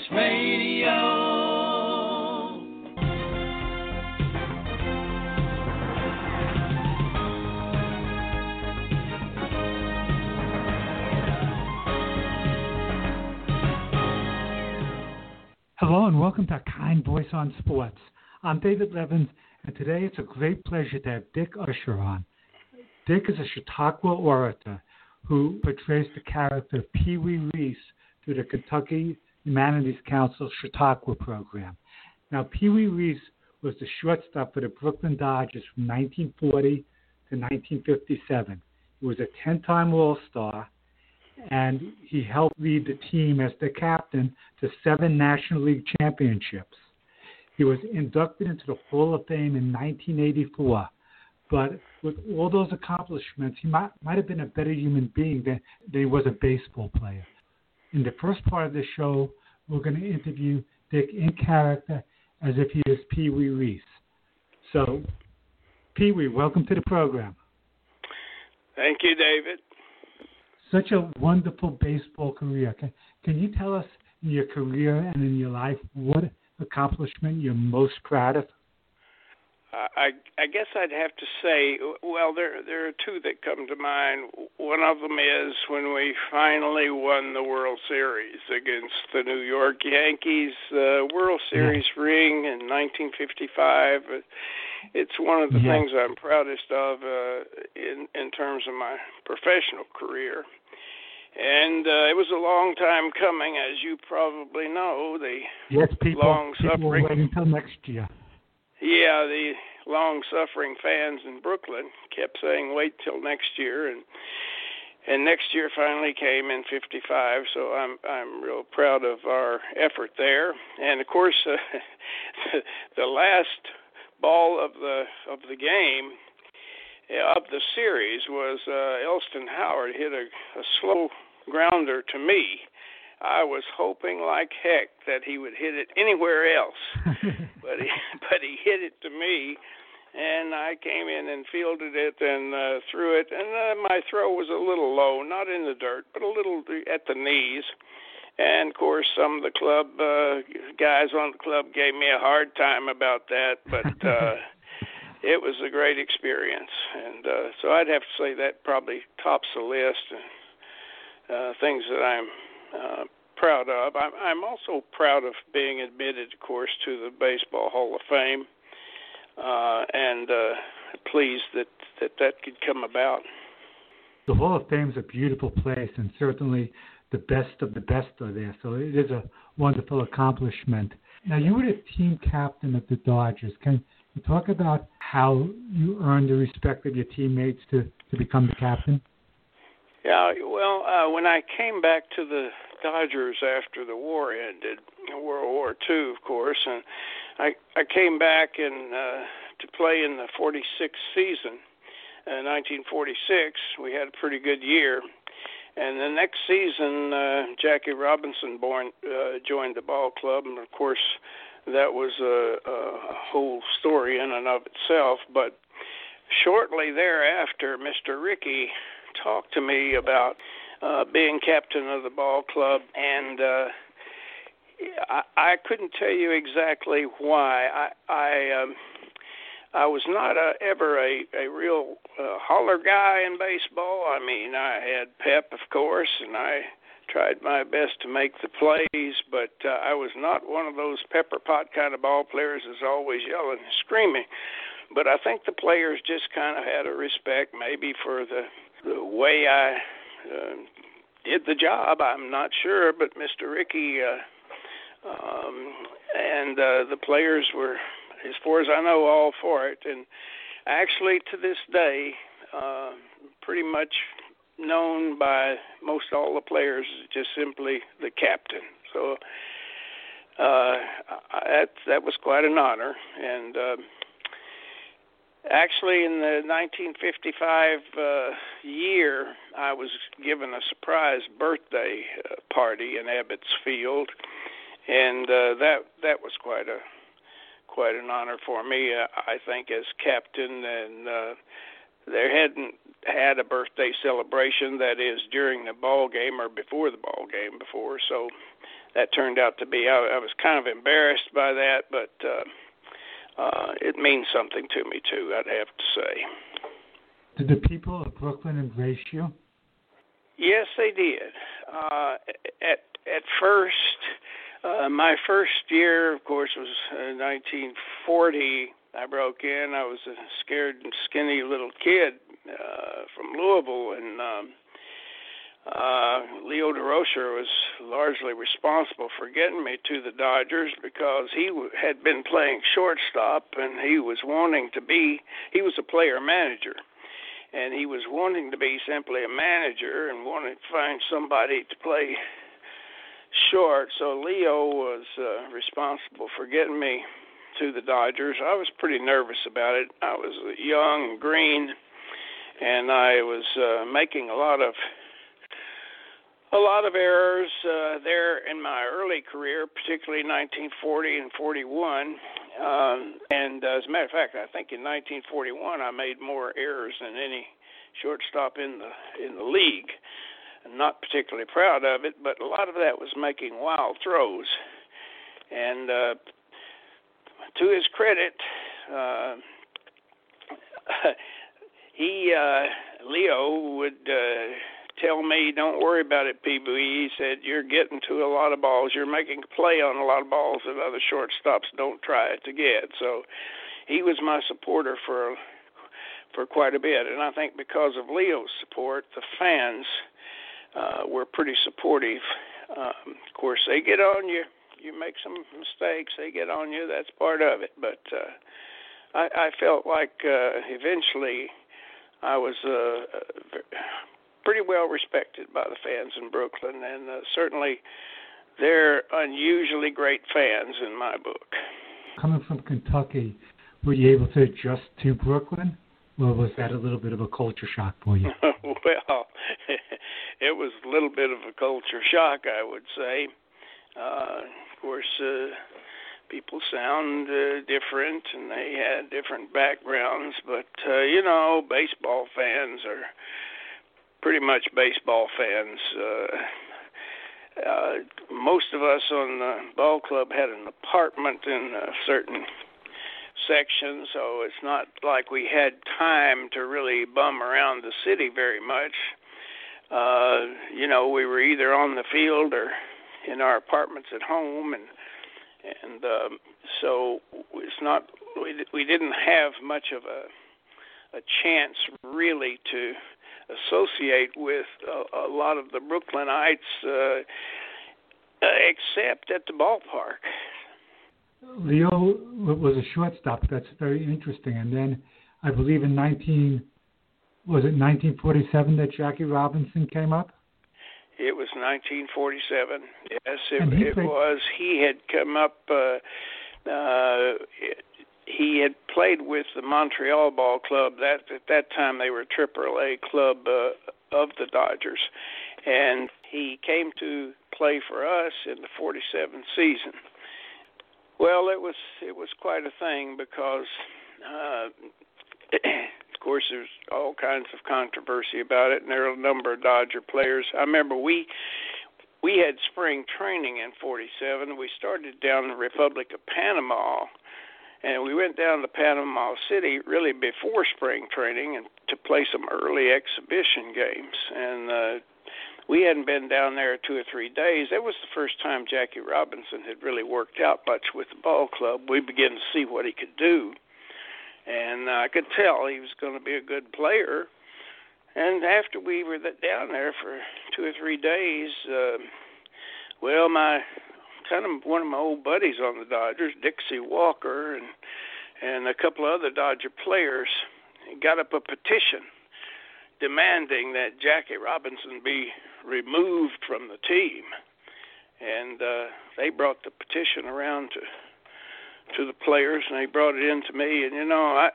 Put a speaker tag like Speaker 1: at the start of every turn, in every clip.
Speaker 1: Radio.
Speaker 2: Hello and welcome to Kind Voice on Sports. I'm David Levins, and today it's a great pleasure to have Dick Usher on. Dick is a Chautauqua orator who portrays the character of Pee Wee Reese through the Kentucky Humanities Council Chautauqua program. Now, Pee Wee Reese was the shortstop for the Brooklyn Dodgers from 1940 to 1957. He was a 10-time All-Star, and he helped lead the team as the captain to 7 National League championships. He was inducted into the Hall of Fame in 1984, but with all those accomplishments, he might have been a better human being than he was a baseball player. In the first part of the show, we're going to interview Dick in character as if he is Pee Wee Reese. So, Pee Wee, welcome to the program.
Speaker 3: Thank you, David.
Speaker 2: Such a wonderful baseball career. Can you tell us in your career and in your life what accomplishment you're most proud of?
Speaker 3: I guess I'd have to say, well, there are two that come to mind. One of them is when we finally won the World Series against the New York Yankees. The World Series ring in 1955. It's one of the things I'm proudest of in terms of my professional career. And it was a long time coming, as you probably know.
Speaker 2: People were waiting until next year.
Speaker 3: Yeah, the long-suffering fans in Brooklyn kept saying, wait till next year. And next year finally came in 55, so I'm real proud of our effort there. And, of course, the last ball of the game of the series was Elston Howard hit a slow grounder to me. I was hoping like heck that he would hit it anywhere else, but he hit it to me, and I came in and fielded it and threw it, and my throw was a little low, not in the dirt, but a little at the knees. And, of course, some of the club guys on the club gave me a hard time about that, but it was a great experience. And so I'd have to say that probably tops the list and things that I'm proud of. I'm also proud of being admitted, of course, to the Baseball Hall of Fame, and pleased that could come about.
Speaker 2: The Hall of Fame is a beautiful place, and certainly the best of the best are there, so it is a wonderful accomplishment. Now, you were the team captain of the Dodgers. Can you talk about how you earned the respect of your teammates to become the captain?
Speaker 3: Yeah, well, when I came back to the Dodgers after the war ended, World War II, of course, and I came back and to play in the 46th season, 1946. We had a pretty good year. And the next season, Jackie Robinson joined the ball club, and, of course, that was a whole story in and of itself. But shortly thereafter, Mr. Rickey talked to me about being captain of the ball club, and I couldn't tell you exactly why. I was not ever a real holler guy in baseball. I mean, I had pep, of course, and I tried my best to make the plays, but I was not one of those pepper pot kind of ball players that's always yelling and screaming. But I think the players just kind of had a respect maybe for the way I did the job. I'm not sure, but Mr. Rickey and the players were, as far as I know, all for it. And actually, to this day, pretty much known by most all the players as just simply the captain. So that was quite an honor. And actually, in the 1955 year, I was given a surprise birthday party in Ebbets Field, and that was quite an honor for me, I think, as captain. And there hadn't had a birthday celebration, that is, during the ball game or before the ball game before. So that turned out to be. I was kind of embarrassed by that, but it means something to me too, I'd have to say.
Speaker 2: Did the people of Brooklyn embrace you?
Speaker 3: Yes, they did. At first, my first year, of course, was 1940. I broke in. I was a scared and skinny little kid from Louisville, and Leo Durocher was largely responsible for getting me to the Dodgers because he had been playing shortstop, and he was a player manager, and he was wanting to be simply a manager and wanted to find somebody to play short. So Leo was responsible for getting me to the Dodgers. I was pretty nervous about it. I was young and green, and I was making a lot of errors there in my early career, particularly 1940 and 41. And as a matter of fact, I think in 1941 I made more errors than any shortstop in the league. I'm not particularly proud of it, but a lot of that was making wild throws. And to his credit, Leo would tell me, "Don't worry about it, Pee-wee." He said, "You're getting to a lot of balls. You're making a play on a lot of balls that other shortstops don't try to get." So he was my supporter for quite a bit. And I think because of Leo's support, the fans were pretty supportive. Of course, they get on you. You make some mistakes, they get on you. That's part of it. But I felt like eventually I was pretty well respected by the fans in Brooklyn, and certainly they're unusually great fans in my book.
Speaker 2: Coming from Kentucky, were you able to adjust to Brooklyn, or was that a little bit of a culture shock for you?
Speaker 3: Well, it was a little bit of a culture shock, I would say. Of course, people sound different, and they had different backgrounds, but, baseball fans are pretty much baseball fans. Most of us on the ball club had an apartment in a certain section, so it's not like we had time to really bum around the city very much. We were either on the field or in our apartments at home, and so it's not. We didn't have much of a chance really to associate with a lot of the Brooklynites, except at the ballpark.
Speaker 2: Leo was a shortstop. That's very interesting. And then I believe in 1947 that Jackie Robinson came up?
Speaker 3: It was 1947. Yes, it was. He had come up. He had played with the Montreal Ball Club. At that time, they were a AAA club of the Dodgers, and he came to play for us in the 47 season. Well, it was quite a thing because, of course, there's all kinds of controversy about it, and there are a number of Dodger players. I remember we had spring training in 47. We started down in the Republic of Panama, and we went down to Panama City really before spring training and to play some early exhibition games. And we hadn't been down there 2 or 3 days. That was the first time Jackie Robinson had really worked out much with the ball club. We began to see what he could do, and I could tell he was going to be a good player. And after we were down there for 2 or 3 days, one of my old buddies on the Dodgers, Dixie Walker, and a couple of other Dodger players got up a petition demanding that Jackie Robinson be removed from the team. And they brought the petition around to the players, and they brought it in to me. And,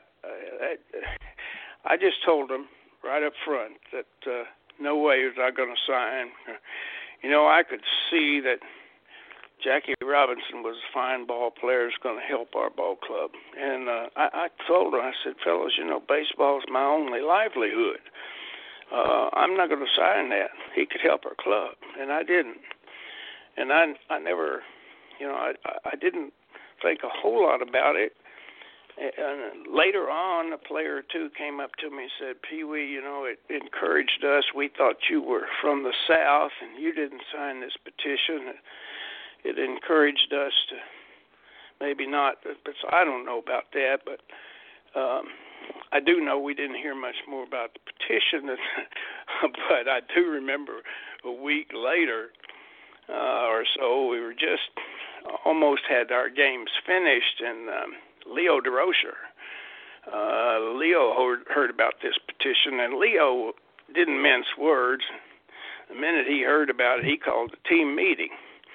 Speaker 3: I just told them right up front that no way was I going to sign. I could see that Jackie Robinson was a fine ball player, is going to help our ball club. And I told her, I said, fellas, baseball is my only livelihood. I'm not going to sign that. He could help our club, and I didn't. And I never, I didn't think a whole lot about it. And later on, a player or two came up to me and said, Pee Wee, it encouraged us. We thought you were from the South and you didn't sign this petition. It encouraged us to maybe not, but so I don't know about that, but I do know we didn't hear much more about the petition, but I do remember a week later or so, we were just almost had our games finished, and Leo DeRocher, Leo heard about this petition, and Leo didn't mince words. The minute he heard about it, he called a team meeting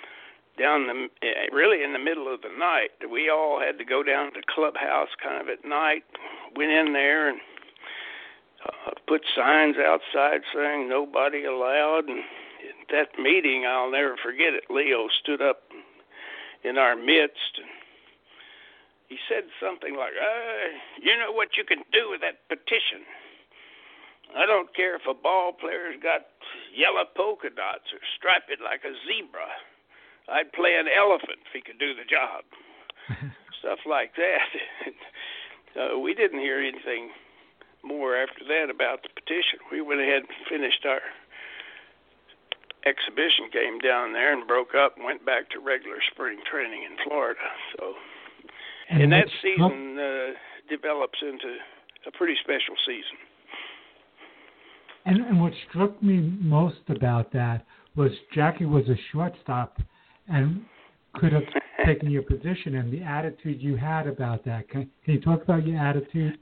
Speaker 3: really in the middle of the night. We all had to go down to the clubhouse kind of at night, went in there and put signs outside saying nobody allowed. And at that meeting, I'll never forget it, Leo stood up in our midst and he said something like, you know what you can do with that petition? I don't care if a ball player's got yellow polka dots or striped it like a zebra. I'd play an elephant if he could do the job. Stuff like that. We didn't hear anything more after that about the petition. We went ahead and finished our exhibition game down there and broke up and went back to regular spring training in Florida. So, and that season develops into a pretty special season.
Speaker 2: And what struck me most about that was Jackie was a shortstop and could have taken your position, and the attitude you had about that. Can you talk about your attitude?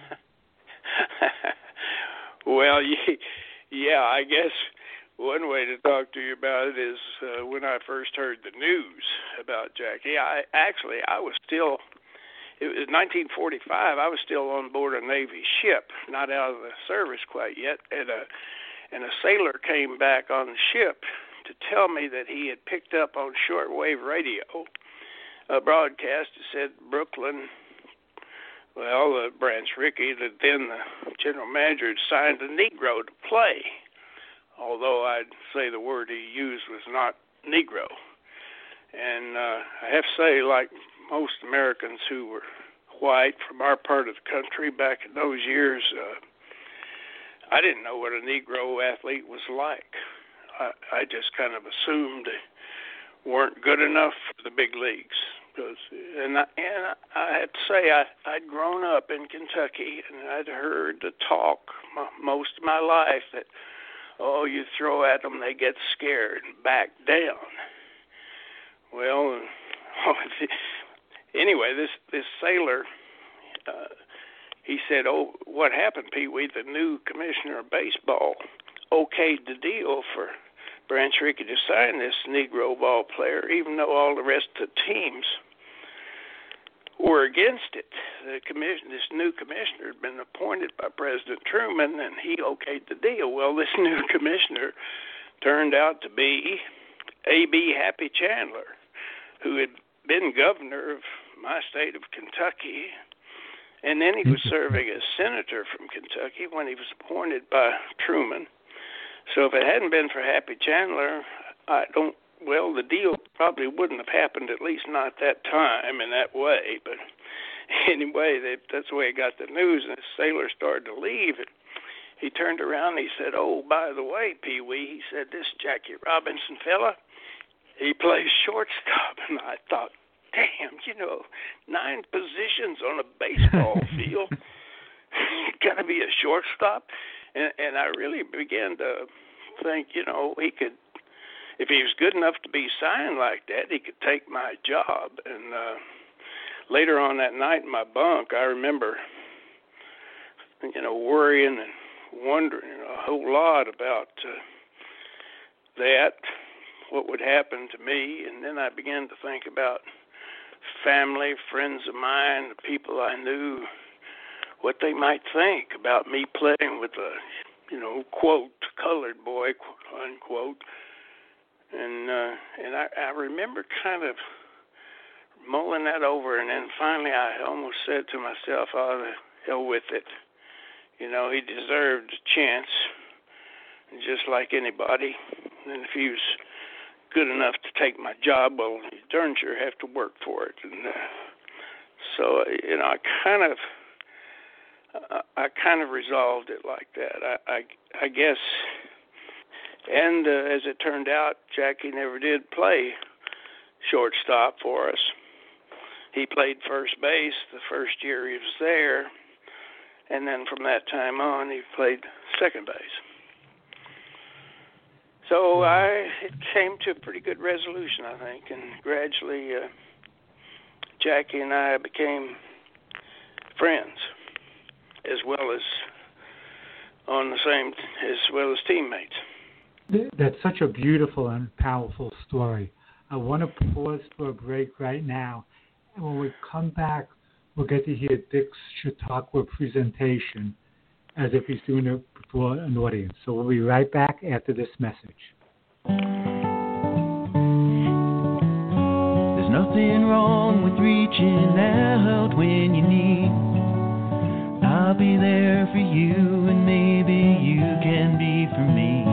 Speaker 3: Well, yeah, I guess one way to talk to you about it is when I first heard the news about Jackie. I was still, it was 1945, I was still on board a Navy ship, not out of the service quite yet, and a sailor came back on the ship to tell me that he had picked up on shortwave radio a broadcast that said Brooklyn, Branch Rickey, that then the general manager, had signed a Negro to play, although I'd say the word he used was not Negro. And I have to say, like most Americans who were white from our part of the country back in those years, I didn't know what a Negro athlete was like. I just kind of assumed they weren't good enough for the big leagues. And I have to say, I'd grown up in Kentucky, and I'd heard the talk most of my life that, you throw at them, they get scared and back down. Well, anyway, this sailor, he said, what happened, Pee Wee? The new commissioner of baseball okayed the deal for Branch Rickey to sign this Negro ball player, even though all the rest of the teams were against it. This new commissioner had been appointed by President Truman, and he okayed the deal. Well, this new commissioner turned out to be A.B. Happy Chandler, who had been governor of my state of Kentucky, and then he was serving as senator from Kentucky when he was appointed by Truman. So if it hadn't been for Happy Chandler, the deal probably wouldn't have happened, at least not that time in that way. But anyway, that's the way he got the news, and the sailor started to leave. And he turned around and he said, by the way, Pee Wee, he said, this Jackie Robinson fella, he plays shortstop. And I thought, damn, 9 positions on a baseball field. Got to be a shortstop. And I really began to think, he could, if he was good enough to be signed like that, he could take my job. And later on that night in my bunk, I remember, worrying and wondering a whole lot about that, what would happen to me. And then I began to think about family, friends of mine, the people I knew, what they might think about me playing with a, quote, colored boy, unquote. And I remember kind of mulling that over, and then finally I almost said to myself, the hell with it. He deserved a chance, just like anybody. And if he was good enough to take my job, well, you darn sure have to work for it. And so, I kind of resolved it like that. I guess. And as it turned out, Jackie never did play shortstop for us. He played first base the first year he was there, and then from that time on, he played second base. So it came to a pretty good resolution, I think, and gradually Jackie and I became friends, as well as teammates.
Speaker 2: That's such a beautiful and powerful story. I want to pause for a break right now, and when we come back, we'll get to hear Dick's Chautauqua presentation as if he's doing it before an audience. So we'll be right back after this message.
Speaker 1: There's nothing wrong with reaching out when you need. I'll be there for you, and maybe you can be for me.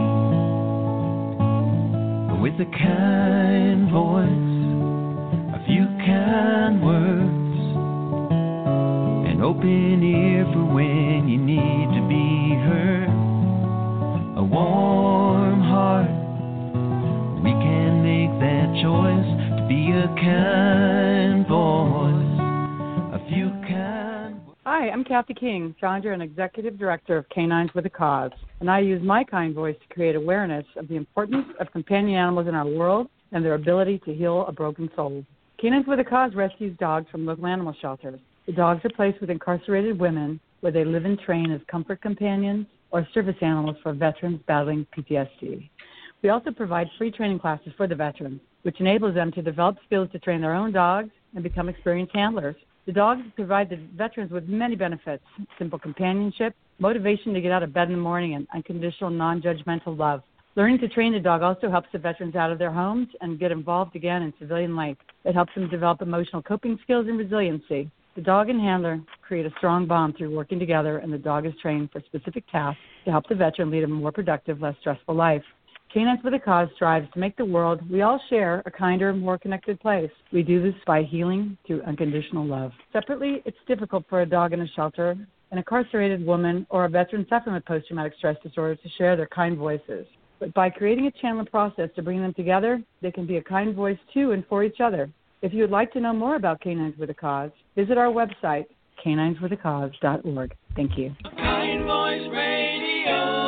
Speaker 1: With a kind voice, a few kind words, an open ear for when you need to be heard, a warm heart, we can make that choice to be a kind voice, a few kind words.
Speaker 4: Hi, I'm Kathy King, founder and executive director of Canines with a Cause, and I use my kind voice to create awareness of the importance of companion animals in our world and their ability to heal a broken soul. Canines with a Cause rescues dogs from local animal shelters. The dogs are placed with incarcerated women where they live and train as comfort companions or service animals for veterans battling PTSD. We also provide free training classes for the veterans, which enables them to develop skills to train their own dogs and become experienced handlers. The dogs provide the veterans with many benefits: simple companionship, motivation to get out of bed in the morning, and unconditional, non-judgmental love. Learning to train the dog also helps the veterans out of their homes and get involved again in civilian life. It helps them develop emotional coping skills and resiliency. The dog and handler create a strong bond through working together, and the dog is trained for specific tasks to help the veteran lead a more productive, less stressful life. Canines with a Cause strives to make the world we all share a kinder, more connected place. We do this by healing through unconditional love. Separately, it's difficult for a dog in a shelter, an incarcerated woman, or a veteran suffering with post-traumatic stress disorder to share their kind voices. But by creating a channel and process to bring them together, they can be a kind voice to and for each other. If you would like to know more about Canines with a Cause, visit our website, canineswithacause.org. Thank you.
Speaker 1: Kind Voice Radio.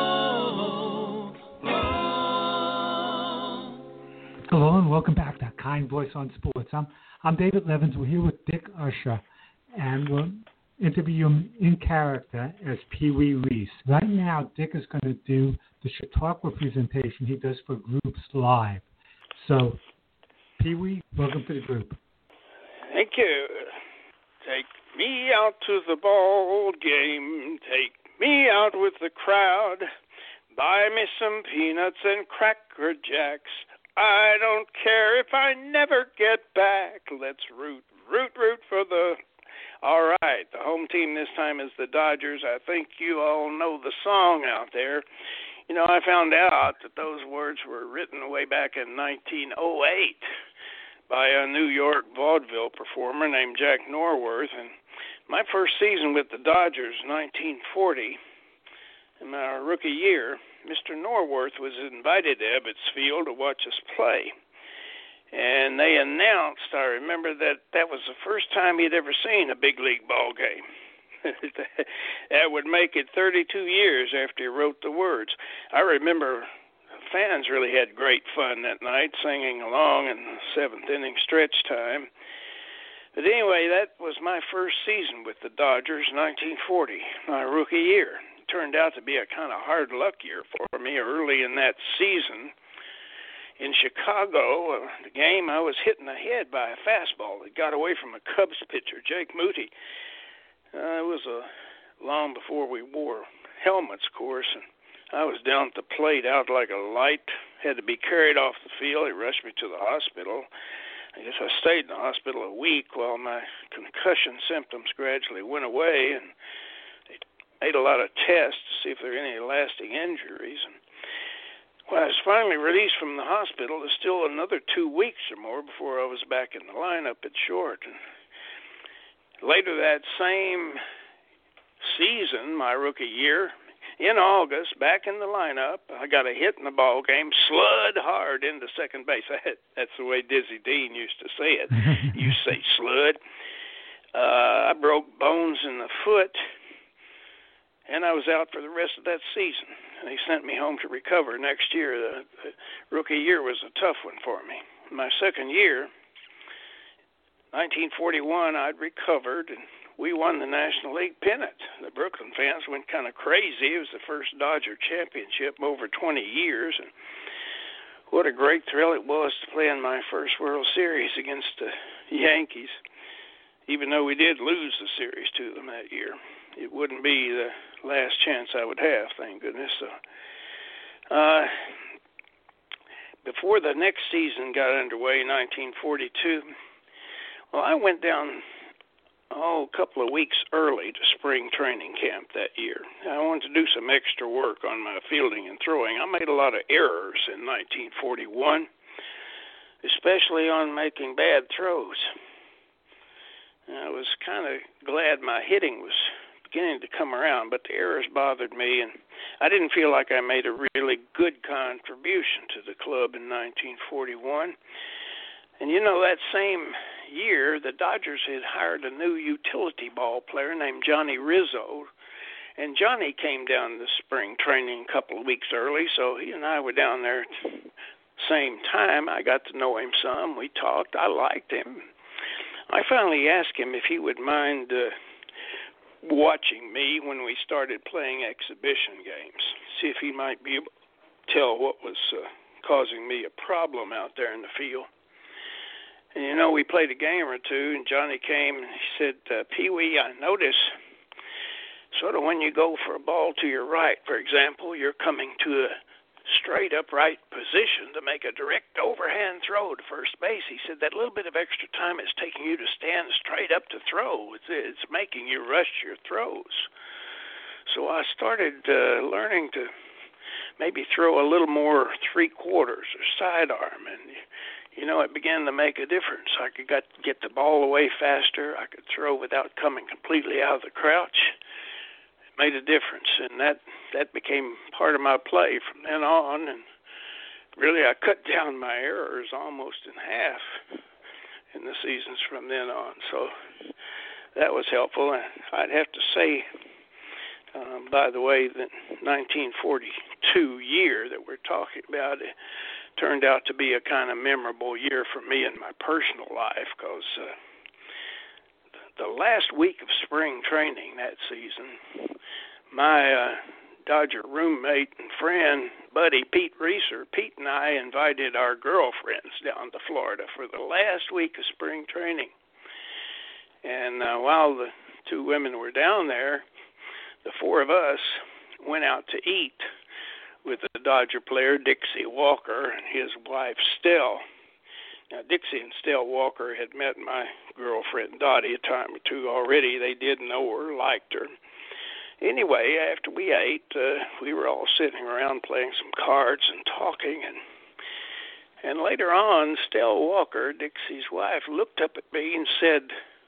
Speaker 2: Hello and welcome back to Kind Voice on Sports. I'm David Levins. We're here with Dick Usher, and we'll interview him in character as Pee Wee Reese. Right now, Dick is going to do the Chautauqua presentation he does for groups live. So, Pee Wee, welcome to the group.
Speaker 3: Thank you. Take me out to the ball game. Take me out with the crowd. Buy me some peanuts and Cracker Jacks. I don't care if I never get back. Let's root for the... All right, the home team this time is the Dodgers. I think you all know the song out there. You know, I found out that those words were written way back in 1908 by a New York vaudeville performer named Jack Norworth. And my first season with the Dodgers, 1940, in my rookie year, Mr. Norworth was invited to Ebbets Field to watch us play. And they announced, I remember that was the first time he'd ever seen a big league ball game. That would make it 32 years after he wrote the words. I remember fans really had great fun that night, singing along in the seventh inning stretch time. But anyway, that was my first season with the Dodgers, 1940, my rookie year. It turned out to be a kind of hard luck year for me early in that season. In Chicago, the game, I was hit in the head by a fastball that got away from a Cubs pitcher, Jake Moody. It was long before we wore helmets, of course, and I was down at the plate out like a light, had to be carried off the field. They rushed me to the hospital. I guess I stayed in the hospital a week while my concussion symptoms gradually went away, and they made a lot of tests to see if there were any lasting injuries. And Well, I was finally released from the hospital. There's still another 2 weeks or more before I was back in the lineup at short. And later that same season, my rookie year, in August, back in the lineup, I got a hit in the ball game, slud hard into second base. That's the way Dizzy Dean used to say it. You say slud. I broke bones in the foot, and I was out for the rest of that season. They sent me home to recover next year. The rookie year was a tough one for me. My second year, 1941, I'd recovered, and we won the National League pennant. The Brooklyn fans went kind of crazy. It was the first Dodger championship in over 20 years, and what a great thrill it was to play in my first World Series against the Yankees, even though we did lose the series to them that year. It wouldn't be the last chance I would have, thank goodness. So, before the next season got underway in 1942, well, I went down a couple of weeks early to spring training camp that year. I wanted to do some extra work on my fielding and throwing. I made a lot of errors in 1941, especially on making bad throws. I was kind of glad my hitting was beginning to come around, but the errors bothered me, and I didn't feel like I made a really good contribution to the club in 1941. And you know, that same year, the Dodgers had hired a new utility ball player named Johnny Rizzo, and Johnny came down to spring training a couple of weeks early, so he and I were down there at the same time. I got to know him some. We talked. I liked him. I finally asked him if he would mind watching me when we started playing exhibition games, see if he might be able to tell what was causing me a problem out there in the field. And, you know, we played a game or two, and Johnny came and he said, Pee-wee, I notice sort of when you go for a ball to your right, for example, you're coming to a straight upright position to make a direct overhand throw to first base. He said that little bit of extra time is taking you to stand straight up to throw. It's making you rush your throws. So I started learning to maybe throw a little more three-quarters or sidearm, and you know, it began to make a difference. I could get the ball away faster. I could throw without coming completely out of the crouch. It made a difference, and that became part of my play from then on. And really, I cut down my errors almost in half in the seasons from then on. So that was helpful. And I'd have to say, by the way, the 1942 year that we're talking about, it turned out to be a kind of memorable year for me in my personal life, because the last week of spring training that season, my Dodger roommate and friend, buddy Pete Reeser, Pete and I invited our girlfriends down to Florida for the last week of spring training. And while the two women were down there, the four of us went out to eat with the Dodger player Dixie Walker and his wife Stell. Now, Dixie and Stell Walker had met my girlfriend Dottie a time or two already. They did know her, liked her. Anyway, after we ate, we were all sitting around playing some cards and talking, and later on, Stell Walker, Dixie's wife, looked up at me and said,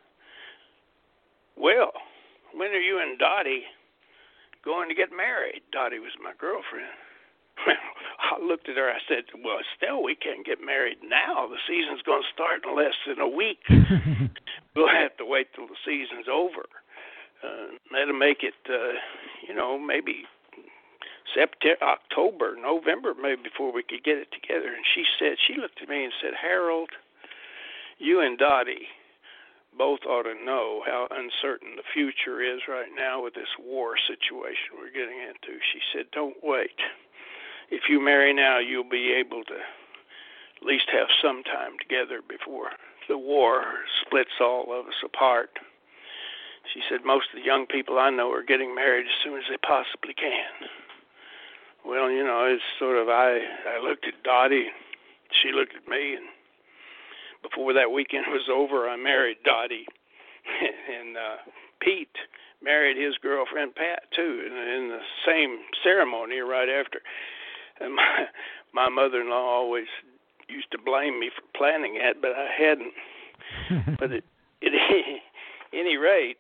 Speaker 3: "Well, when are you and Dottie going to get married?" Dottie was my girlfriend. Well, I looked at her. I said, "Well, Stell, we can't get married now. The season's going to start in less than a week. We'll have to wait till the season's over. That'll make it, maybe September, October, November, maybe before we could get it together." And she looked at me and said, "Harold, you and Dottie both ought to know how uncertain the future is right now with this war situation we're getting into." She said, "Don't wait. If you marry now, you'll be able to at least have some time together before the war splits all of us apart." She said, "Most of the young people I know are getting married as soon as they possibly can." Well, you know, it's sort of, I looked at Dottie, she looked at me, and before that weekend was over, I married Dottie. And Pete married his girlfriend, Pat, too, in the same ceremony right after. And my mother-in-law always used to blame me for planning it, but I hadn't. But at any rate,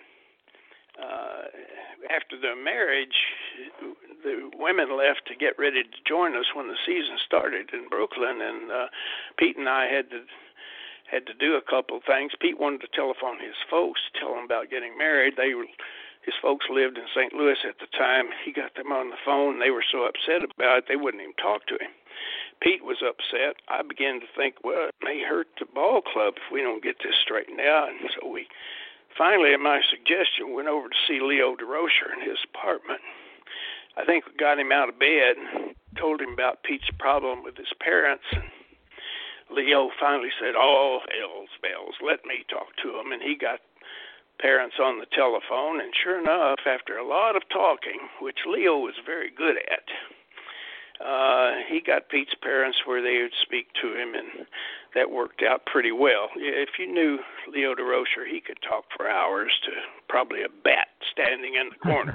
Speaker 3: after the marriage, the women left to get ready to join us when the season started in Brooklyn, and Pete and I had to do a couple of things. Pete wanted to telephone his folks, tell them about getting married. His folks lived in St. Louis at the time. He got them on the phone. They were so upset about it, they wouldn't even talk to him. Pete was upset. I began to think, well, it may hurt the ball club if we don't get this straightened out. And so we finally, at my suggestion, went over to see Leo DeRocher in his apartment. I think we got him out of bed and told him about Pete's problem with his parents. And Leo finally said, oh, hell's bells, let me talk to him. And he got parents on the telephone, and sure enough, after a lot of talking, which Leo was very good at, he got Pete's parents where they would speak to him, and that worked out pretty well. If you knew Leo DeRocher, he could talk for hours to probably a bat standing in the corner.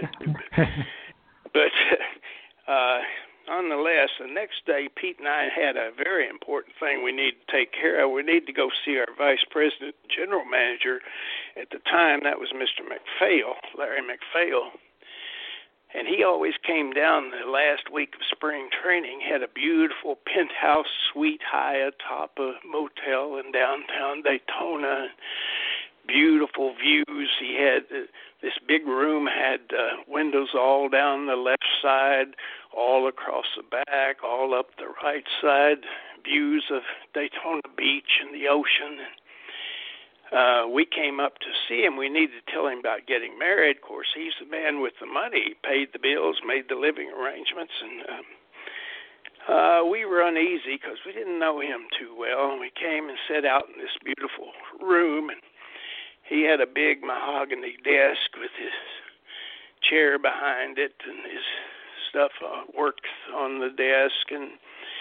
Speaker 3: But nonetheless, the next day, Pete and I had a very important thing we need to take care of. We need to go see our vice president and general manager. At the time, that was Mr. McPhail, Larry McPhail. And he always came down the last week of spring training, had a beautiful penthouse suite high atop a motel in downtown Daytona, beautiful views. He had this big room, had windows all down the left side, all across the back, all up the right side, views of Daytona Beach and the ocean. We came up to see him. We needed to tell him about getting married. Of course, he's the man with the money. He paid the bills, made the living arrangements, and we were uneasy because we didn't know him too well. And we came and sat out in this beautiful room, and he had a big mahogany desk with his chair behind it, and his stuff worked on the desk. And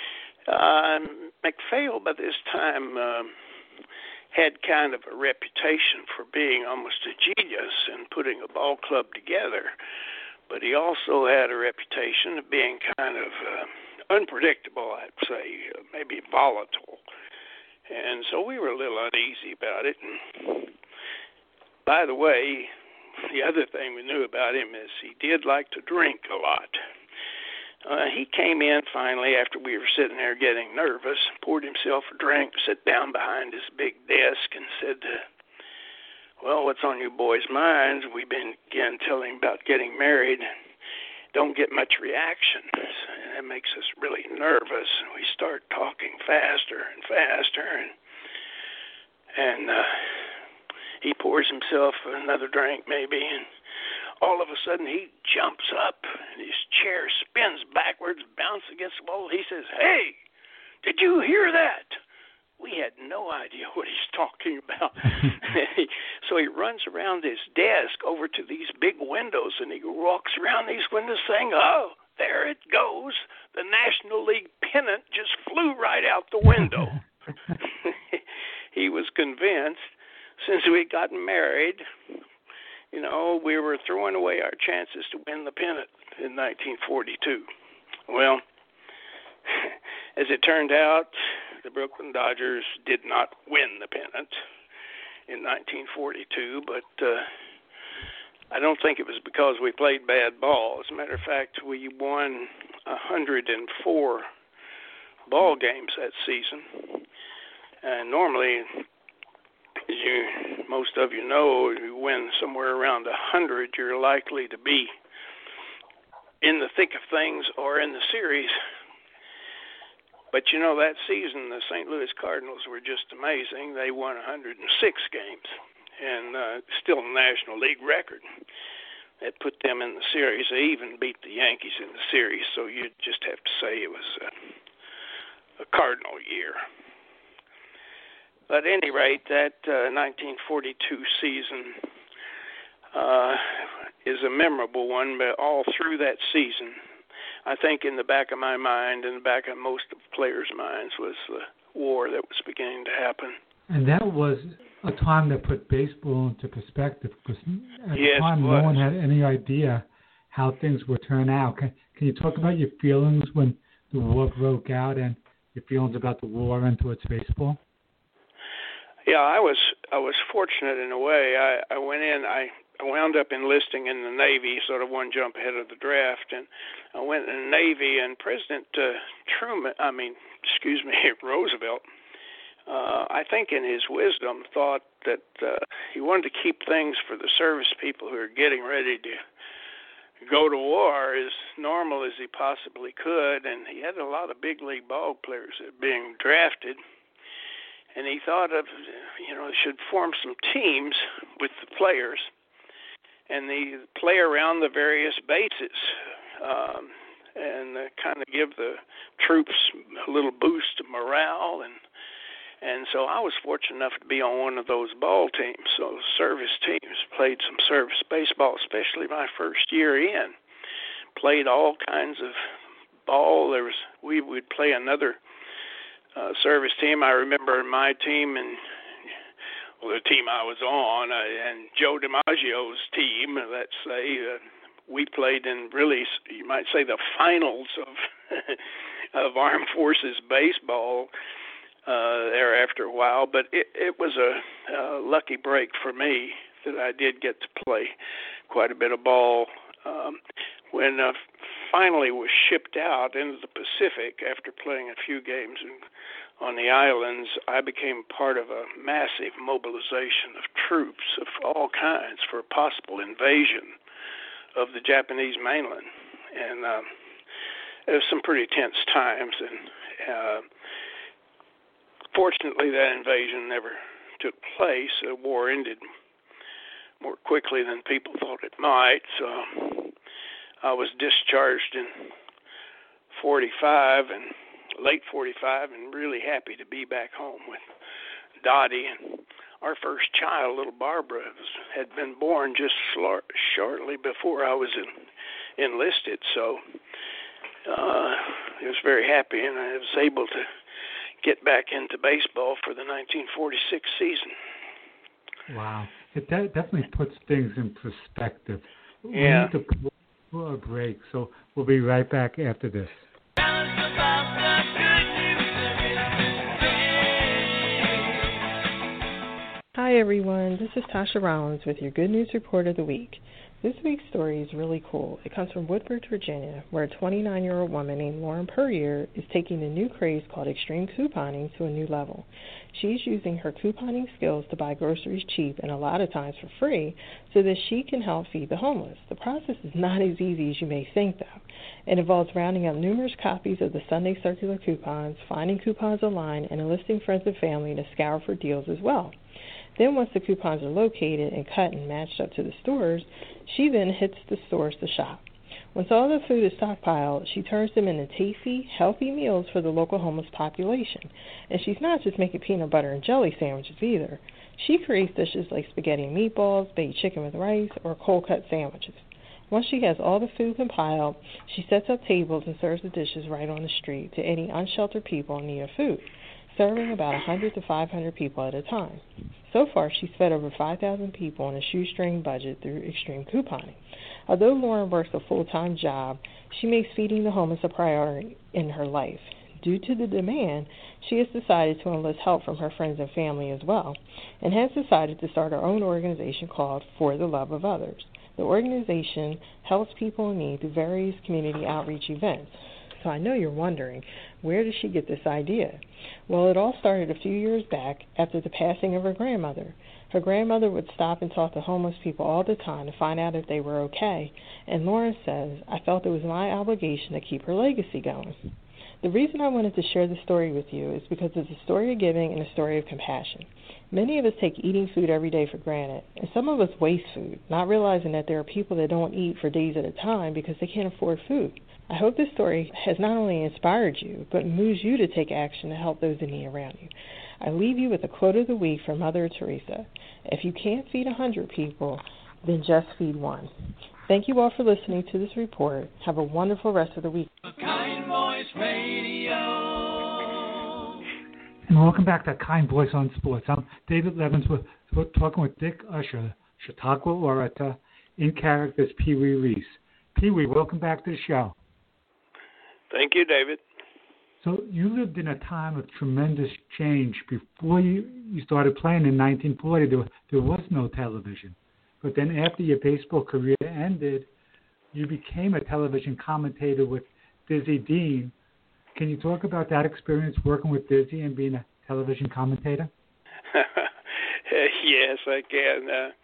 Speaker 3: McPhail, by this time, had kind of a reputation for being almost a genius in putting a ball club together, but he also had a reputation of being kind of unpredictable, I'd say, maybe volatile. And so we were a little uneasy about it. And by the way, the other thing we knew about him is he did like to drink a lot. He came in finally after we were sitting there getting nervous, poured himself a drink, sat down behind his big desk and said, well, what's on you boys' minds? We began telling about getting married. Don't get much reaction. And that makes us really nervous. We start talking faster and faster. And he pours himself another drink maybe, and all of a sudden, he jumps up, and his chair spins backwards, bounces against the wall. He says, hey, did you hear that? We had no idea what he's talking about. So he runs around his desk over to these big windows, and he walks around these windows saying, oh, there it goes. The National League pennant just flew right out the window. He was convinced, since we got married, you know, we were throwing away our chances to win the pennant in 1942. Well, as it turned out, the Brooklyn Dodgers did not win the pennant in 1942, but I don't think it was because we played bad ball. As a matter of fact, we won 104 ball games that season. And normally, as most of you know, you win somewhere around 100, you're likely to be in the thick of things or in the series. But, you know, that season, the St. Louis Cardinals were just amazing. They won 106 games, and still a National League record. That put them in the series. They even beat the Yankees in the series, so you just have to say it was a Cardinal year. But at any rate, that 1942 season is a memorable one, but all through that season, I think in the back of my mind, in the back of most of the players' minds, was the war that was beginning to happen.
Speaker 2: And that was a time that put baseball into perspective, because at the time
Speaker 3: no
Speaker 2: one had any idea how things would turn out. Can Can you talk about your feelings when the war broke out and your feelings about the war and towards baseball?
Speaker 3: Yeah, I was fortunate in a way. I went in. I wound up enlisting in the Navy, sort of one jump ahead of the draft, and I went in the Navy. And President Roosevelt, I think in his wisdom, thought that he wanted to keep things for the service people who are getting ready to go to war as normal as he possibly could. And he had a lot of big league ball players that were being drafted. And he thought of, should form some teams with the players, and they play around the various bases, and kind of give the troops a little boost of morale. And so I was fortunate enough to be on one of those ball teams. So service teams, played some service baseball, especially my first year in. Played all kinds of ball. We would play another service team. I remember my team and the team I was on, and Joe DiMaggio's team, let's say, we played in really, you might say, the finals of Armed Forces baseball there after a while. But it was a lucky break for me that I did get to play quite a bit of ball. When finally was shipped out into the Pacific after playing a few games on the islands, I became part of a massive mobilization of troops of all kinds for a possible invasion of the Japanese mainland. And it was some pretty tense times. And fortunately, that invasion never took place. The war ended more quickly than people thought it might. So I was discharged in 45 and late 45, and really happy to be back home with Dottie. And our first child, little Barbara, had been born just shortly before I was enlisted. So I was very happy, and I was able to get back into baseball for the 1946 season.
Speaker 2: Wow. It definitely puts things in perspective.
Speaker 3: Yeah.
Speaker 2: We need to pull for a break, so we'll be right back after this.
Speaker 5: Hi everyone, this is Tasha Rollins with your Good News Report of the Week. This week's story is really cool. It comes from Woodbridge, Virginia, where a 29-year-old woman named Lauren Puryear is taking the new craze called extreme couponing to a new level. She's using her couponing skills to buy groceries cheap and a lot of times for free so that she can help feed the homeless. The process is not as easy as you may think, though. It involves rounding up numerous copies of the Sunday circular coupons, finding coupons online, and enlisting friends and family to scour for deals as well. Then once the coupons are located and cut and matched up to the stores, she then hits the stores to shop. Once all the food is stockpiled, she turns them into tasty, healthy meals for the local homeless population. And she's not just making peanut butter and jelly sandwiches either. She creates dishes like spaghetti and meatballs, baked chicken with rice, or cold-cut sandwiches. Once she has all the food compiled, she sets up tables and serves the dishes right on the street to any unsheltered people in need of food, serving about 100 to 500 people at a time. So far, she's fed over 5,000 people on a shoestring budget through extreme couponing. Although Lauren works a full-time job, she makes feeding the homeless a priority in her life. Due to the demand, she has decided to enlist help from her friends and family as well, and has decided to start her own organization called For the Love of Others. The organization helps people in need through various community outreach events. So I know you're wondering, where did she get this idea? Well, it all started a few years back after the passing of her grandmother. Her grandmother would stop and talk to homeless people all the time to find out if they were okay, and Lauren says, I felt it was my obligation to keep her legacy going. The reason I wanted to share this story with you is because it's a story of giving and a story of compassion. Many of us take eating food every day for granted, and some of us waste food, not realizing that there are people that don't eat for days at a time because they can't afford food. I hope this story has not only inspired you, but moves you to take action to help those in need around you. I leave you with a quote of the week from Mother Teresa. If you can't feed 100 people, then just feed one. Thank you all for listening to this report. Have a wonderful rest of the week.
Speaker 1: Kind Voice Radio.
Speaker 2: And welcome back to Kind Voice on Sports. I'm David Levins. We're talking with Dick Usher, Chautauqua orator, in character as Pee Wee Reese. Pee Wee, welcome back to the show.
Speaker 3: Thank you, David.
Speaker 2: So you lived in a time of tremendous change. Before you started playing in 1940, there was no television. But then after your baseball career ended, you became a television commentator with Dizzy Dean. Can you talk about that experience working with Dizzy and being a television commentator?
Speaker 3: Yes, I can.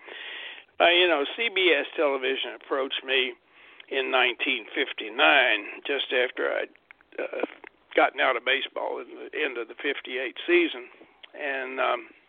Speaker 3: CBS Television approached me in 1959, just after I'd gotten out of baseball in the end of the 58 season. And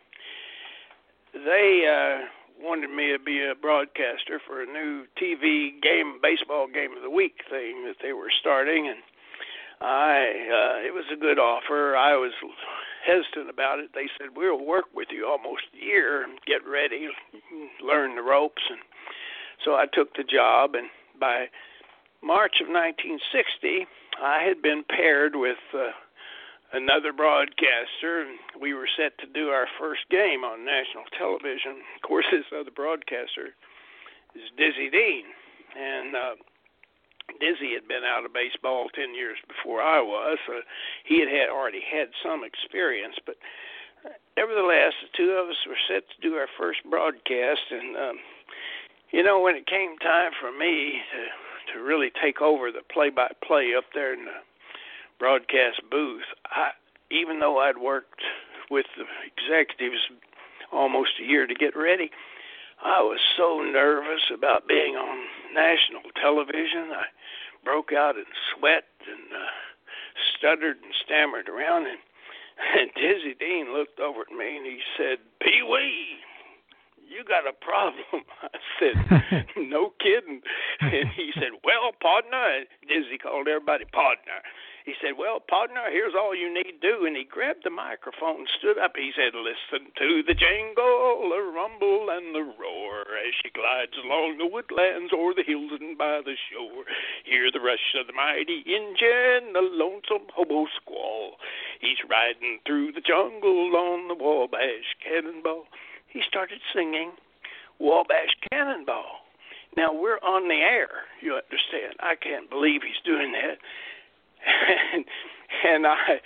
Speaker 3: they wanted me to be a broadcaster for a new TV baseball game of the week thing that they were starting. And it was a good offer. I was hesitant about it. They said, we'll work with you almost a year, get ready, learn the ropes. And so I took the job, and by March of 1960, I had been paired with another broadcaster, and we were set to do our first game on national television. Of course, this other broadcaster is Dizzy Dean, and Dizzy had been out of baseball 10 years before I was, so he had already had some experience. But nevertheless, the two of us were set to do our first broadcast, and when it came time for me to really take over the play-by-play up there in the broadcast booth, even though I'd worked with the executives almost a year to get ready, I was so nervous about being on national television. I broke out in sweat and stuttered and stammered around, and Dizzy Dean looked over at me and he said, "Pee-wee, you got a problem." I said, "No kidding." And he said, "Well, partner," Dizzy called everybody partner. He said, "Well, partner, here's all you need to do." And he grabbed the microphone and stood up. He said, "Listen to the jingle, the rumble, and the roar as she glides along the woodlands o'er the hills and by the shore. Hear the rush of the mighty engine, the lonesome hobo squall. He's riding through the jungle on the Wabash Cannonball." He started singing Wabash Cannonball. Now, we're on the air, you understand. I can't believe he's doing that. And I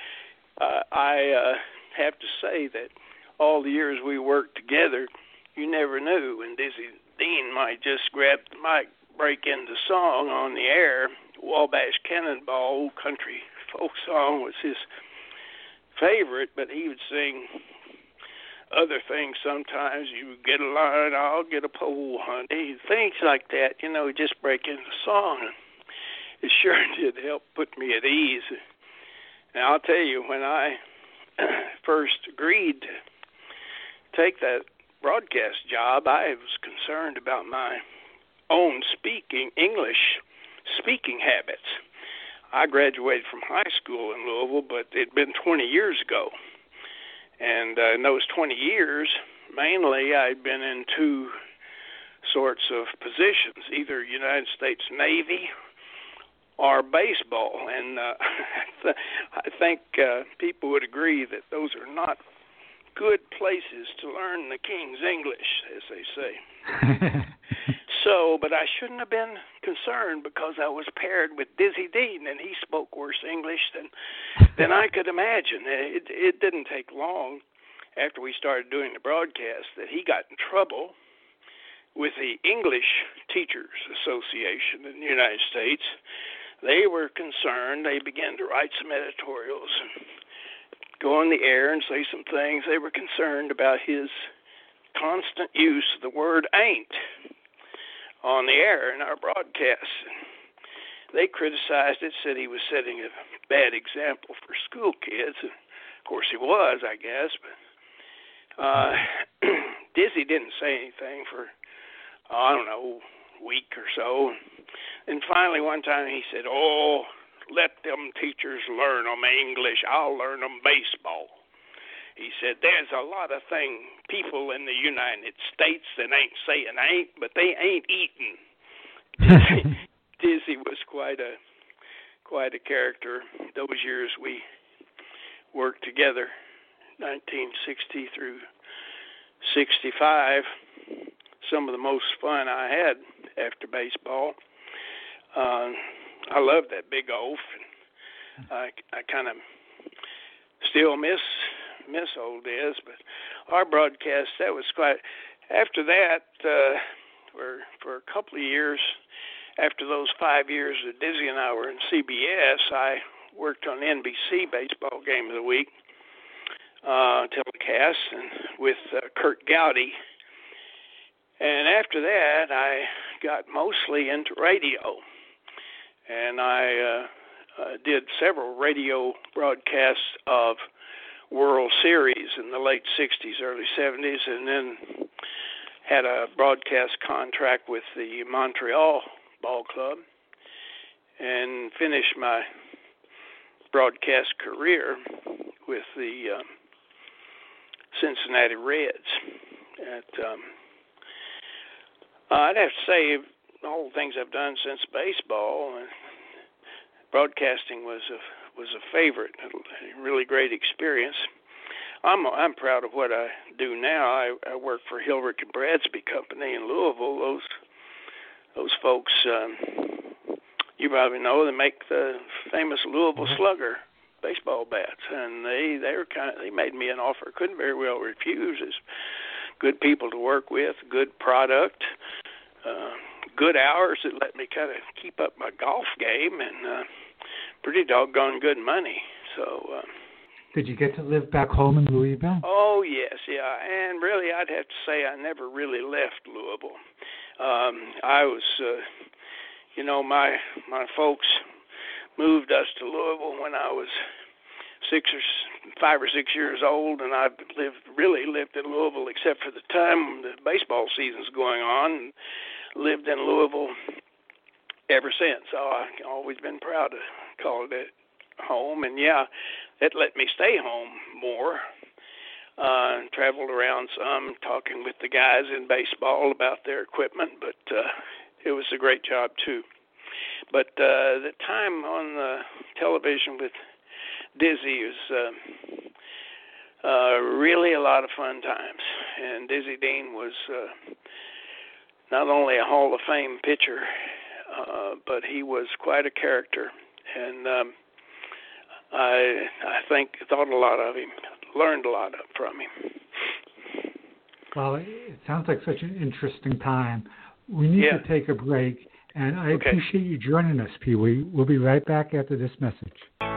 Speaker 3: have to say that all the years we worked together, you never knew when Dizzy Dean might just grab the mic, break into song on the air. Wabash Cannonball, old country folk song, was his favorite, but he would sing other things sometimes. You get a line, I'll get a pole, honey. Things like that, just break into song. It sure did help put me at ease. And I'll tell you, when I first agreed to take that broadcast job, I was concerned about my own English speaking habits. I graduated from high school in Louisville, but it'd been 20 years ago. And in those 20 years, mainly I'd been in two sorts of positions, either United States Navy or baseball. And I think people would agree that those are not good places to learn the King's English, as they say. But I shouldn't have been concerned because I was paired with Dizzy Dean, and he spoke worse English than I could imagine. It didn't take long after we started doing the broadcast that he got in trouble with the English Teachers Association in the United States. They were concerned. They began to write some editorials and go on the air and say some things. They were concerned about his constant use of the word ain't on the air in our broadcasts. They criticized it, said he was setting a bad example for school kids. And of course he was, I guess. But Dizzy didn't say anything for, a week or so. And finally one time he said, "Oh, let them teachers learn them English. I'll learn them baseball." He said, "There's a lot of people in the United States that ain't saying ain't, but they ain't eating." Dizzy was quite a character. Those years we worked together, 1960 through 65, some of the most fun I had after baseball. I loved that big oaf. I kind of still miss old Diz, but our broadcast, that was quite. After that, for a couple of years, after those 5 years that Dizzy and I were in CBS, I worked on NBC Baseball Game of the Week telecast and with Kurt Gowdy. And after that, I got mostly into radio, and I did several radio broadcasts of World Series in the late 60s, early 70s, and then had a broadcast contract with the Montreal Ball Club and finished my broadcast career with the Cincinnati Reds. I'd have to say all the things I've done since baseball, broadcasting was a favorite, a really great experience. I'm proud of what I do now. I work for Hilrich and Bradsby Company in Louisville. Those folks, you probably know, they make the famous Louisville Slugger baseball bats, and they made me an offer I couldn't very well refuse. It's good people to work with, good product, good hours that let me kind of keep up my golf game, and pretty doggone good money. So.
Speaker 2: Did you get to live back home in Louisville?
Speaker 3: Oh, yes, yeah. And really, I'd have to say I never really left Louisville. I was, my folks moved us to Louisville when I was 5 or 6 years old, and I've really lived in Louisville except for the time the baseball season's going on, and lived in Louisville ever since. So I've always been proud to call it home, and yeah, it let me stay home more. Traveled around some, talking with the guys in baseball about their equipment, but it was a great job too. But the time on the television with Dizzy was really a lot of fun times, and Dizzy Dean was not only a Hall of Fame pitcher, but he was quite a character, and I thought a lot of him, learned a lot from him.
Speaker 2: Well, it sounds like such an interesting time. We need to take a break, and I appreciate you joining us, Pee Wee. We'll be right back after this message.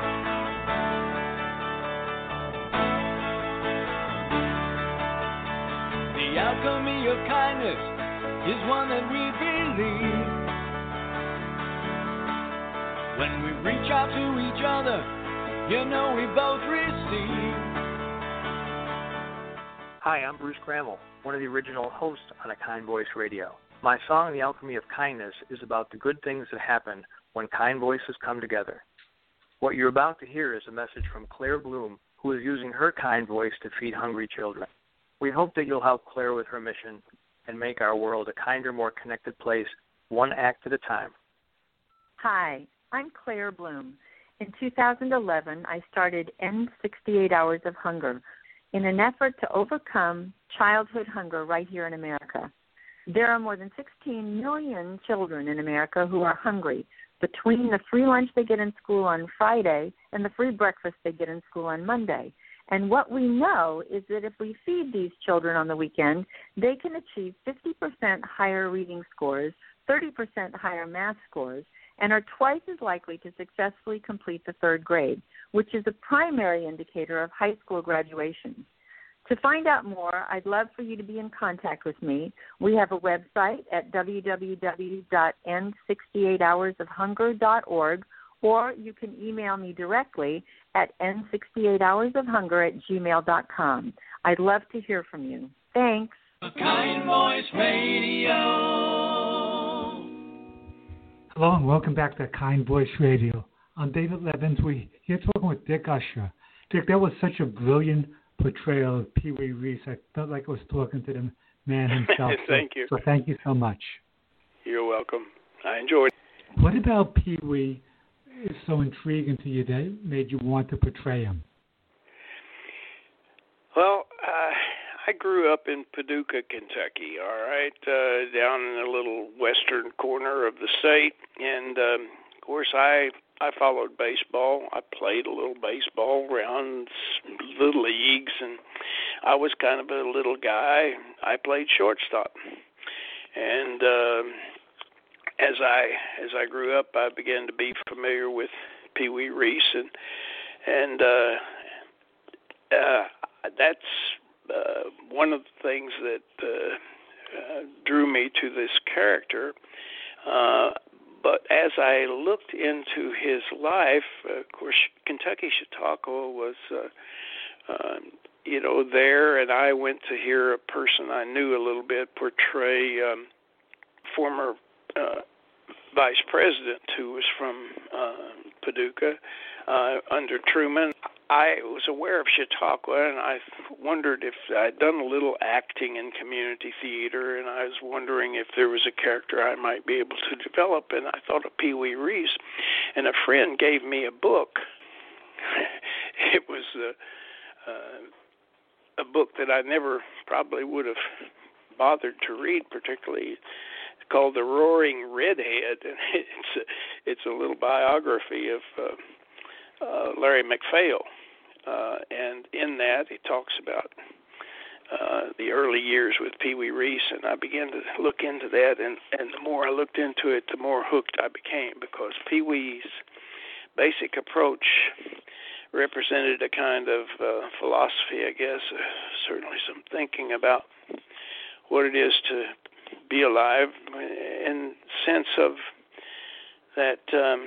Speaker 1: The alchemy of kindness is one that we believe. When we reach out to each other, you know we both receive.
Speaker 6: Hi, I'm Bruce Grammel, one of the original hosts on A Kind Voice Radio. My song, The Alchemy of Kindness, is about the good things that happen when kind voices come together. What you're about to hear is a message from Claire Bloom, who is using her kind voice to feed hungry children. We hope that you'll help Claire with her mission and make our world a kinder, more connected place, one act at a time.
Speaker 7: Hi, I'm Claire Bloom. In 2011, I started End 68 Hours of Hunger in an effort to overcome childhood hunger right here in America. There are more than 16 million children in America who are hungry between the free lunch they get in school on Friday and the free breakfast they get in school on Monday. And what we know is that if we feed these children on the weekend, they can achieve 50% higher reading scores, 30% higher math scores, and are twice as likely to successfully complete the third grade, which is a primary indicator of high school graduation. To find out more, I'd love for you to be in contact with me. We have a website at www.end68hoursofhunger.org, or you can email me directly at end68hoursofhunger@gmail.com. I'd love to hear from you. Thanks.
Speaker 1: A Kind Voice Radio.
Speaker 2: Hello and welcome back to Kind Voice Radio. I'm David Levins. We're here talking with Dick Usher. Dick, that was such a brilliant portrayal of Pee Wee Reese. I felt like I was talking to the man himself.
Speaker 3: Thank you.
Speaker 2: So thank you so much.
Speaker 3: You're welcome. I enjoyed it.
Speaker 2: What about Pee Wee is so intriguing to you that made you want to portray him?
Speaker 3: Well, I grew up in Paducah, Kentucky, all right, down in a little western corner of the state. And, of course, I I followed baseball. I played a little baseball around little leagues, and I was kind of a little guy. I played shortstop, and as I grew up, I began to be familiar with Pee Wee Reese, and that's one of the things that drew me to this character. But as I looked into his life, of course, Kentucky Chautauqua was, there, and I went to hear a person I knew a little bit portray former vice president who was from Paducah under Truman. I was aware of Chautauqua, and I wondered if I'd done a little acting in community theater, and I was wondering if there was a character I might be able to develop, and I thought of Pee Wee Reese, and a friend gave me a book. It was a book that I never probably would have bothered to read particularly. It's called The Roaring Redhead, and it's a little biography of Larry McPhail, and in that he talks about the early years with Pee Wee Reese, and I began to look into that, and the more I looked into it, the more hooked I became, because Pee Wee's basic approach represented a kind of philosophy, I guess, certainly some thinking about what it is to be alive, in sense of that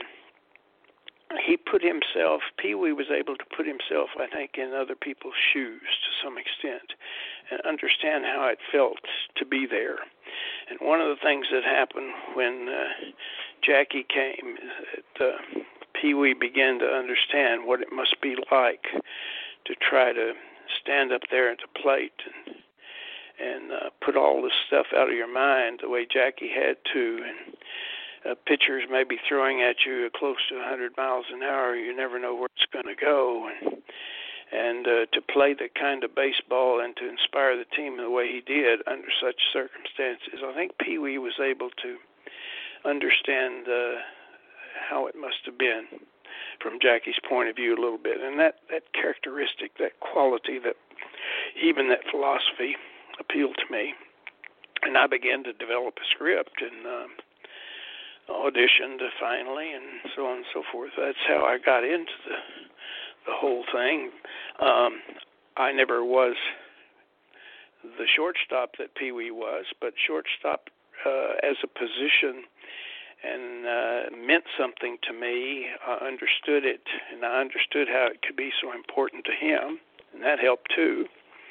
Speaker 3: Pee Wee was able to put himself, I think, in other people's shoes to some extent and understand how it felt to be there. And one of the things that happened when Jackie came is that Pee Wee began to understand what it must be like to try to stand up there at the plate and put all this stuff out of your mind the way Jackie had to, and pitchers may be throwing at you close to 100 miles an hour. You never know where it's going to go. And to play the kind of baseball and to inspire the team the way he did under such circumstances, I think Pee Wee was able to understand how it must have been from Jackie's point of view a little bit. And that characteristic, that quality, that even that philosophy appealed to me. And I began to develop a script and auditioned finally, and so on and so forth. That's how I got into the whole thing. I never was the shortstop that Pee Wee was, but shortstop as a position and meant something to me. I understood it, and I understood how it could be so important to him, and that helped too.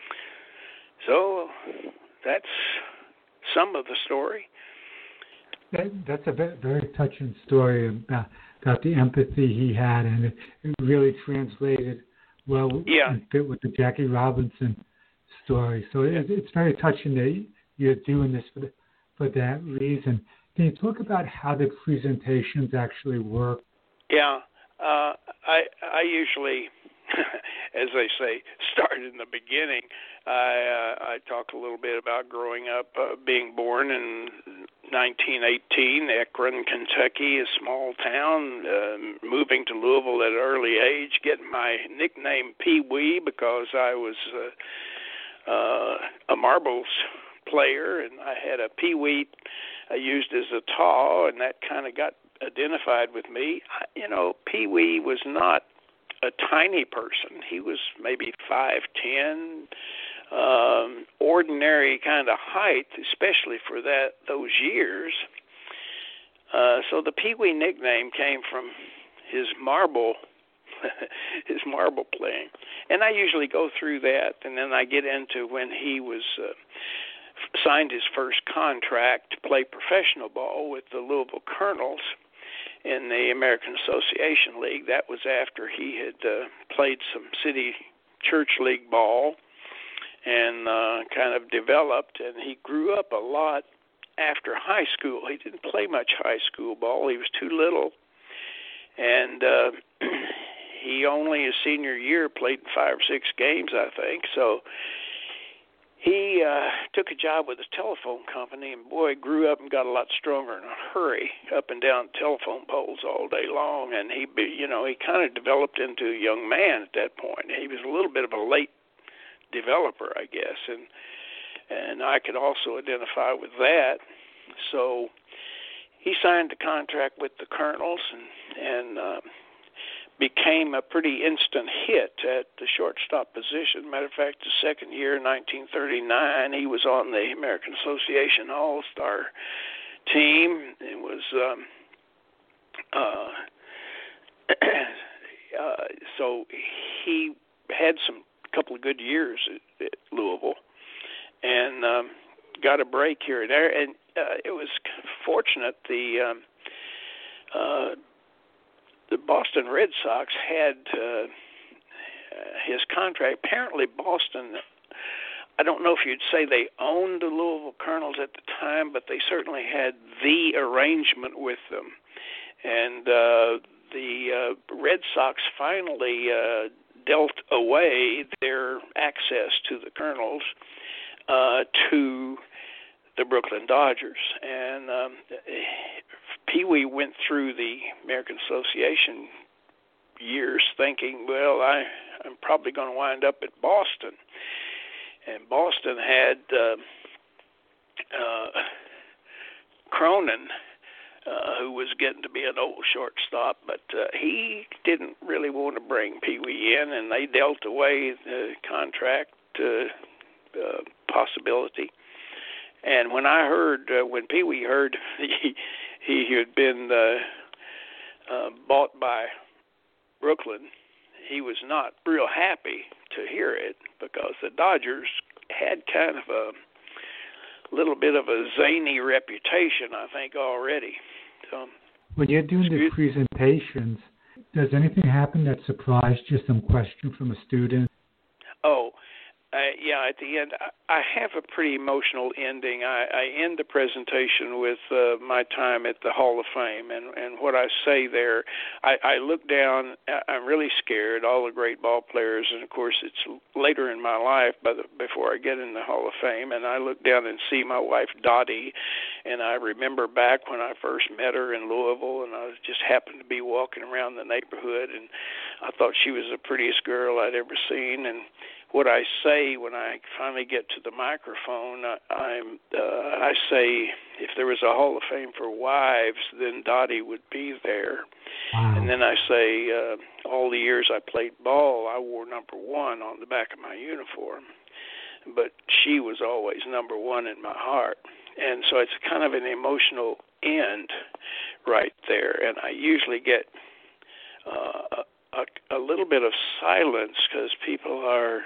Speaker 3: So that's some of the story.
Speaker 2: That's a very touching story about the empathy he had, and it really translated well and fit with the Jackie Robinson story. So it's very touching that you're doing this for that reason. Can you talk about how the presentations actually work?
Speaker 3: Yeah, I usually, as they say, start in the beginning. I talk a little bit about growing up, being born in 1918, Akron, Kentucky, a small town, moving to Louisville at an early age, getting my nickname Pee Wee because I was a marbles player, and I had a Pee Wee I used as a taw, and that kind of got identified with me. Pee Wee was not a tiny person. He was maybe 5'10", ordinary kind of height, especially for those years. So the Pee Wee nickname came from his marble playing. And I usually go through that, and then I get into when he was signed his first contract to play professional ball with the Louisville Colonels in the American Association League. That was after he had played some city church league ball and kind of developed, and he grew up a lot after high school. He didn't play much high school ball. He was too little, and he only his senior year played 5 or 6 games, I think. So he took a job with a telephone company, and boy, grew up and got a lot stronger in a hurry, up and down telephone poles all day long. And he kind of developed into a young man at that point. He was a little bit of a late developer, I guess, and I could also identify with that. So he signed a contract with the Colonels and became a pretty instant hit at the shortstop position. Matter of fact, the second year, 1939, he was on the American Association All-Star team. It was so he had a couple of good years at Louisville, and got a break here and there. And it was fortunate the Boston Red Sox had his contract. Apparently, Boston, I don't know if you'd say they owned the Louisville Colonels at the time, but they certainly had the arrangement with them. And the Red Sox finally dealt away their access to the Colonels to the Brooklyn Dodgers. And Pee Wee went through the American Association years thinking, well, I'm probably going to wind up at Boston. And Boston had Cronin, who was getting to be an old shortstop, but he didn't really want to bring Pee Wee in, and they dealt away the contract possibility. And when I heard, when Pee Wee heard he had been bought by Brooklyn, he was not real happy to hear it, because the Dodgers had kind of a little bit of a zany reputation, I think, already. So,
Speaker 2: when you're doing the presentations, does anything happen that surprised you? Some question from a student?
Speaker 3: Oh, yeah, at the end, I have a pretty emotional ending. I end the presentation with my time at the Hall of Fame, and what I say there, I look down, I'm really scared, all the great ball players, and of course it's later in my life before I get in the Hall of Fame, and I look down and see my wife Dottie, and I remember back when I first met her in Louisville, and I just happened to be walking around the neighborhood, and I thought she was the prettiest girl I'd ever seen. And what I say when I finally get to the microphone, I say, if there was a Hall of Fame for wives, then Dottie would be there.
Speaker 2: Wow.
Speaker 3: And then I say, all the years I played ball, I wore number 1 on the back of my uniform. But she was always number 1 in my heart. And so it's kind of an emotional end right there. And I usually get a little bit of silence, because people are,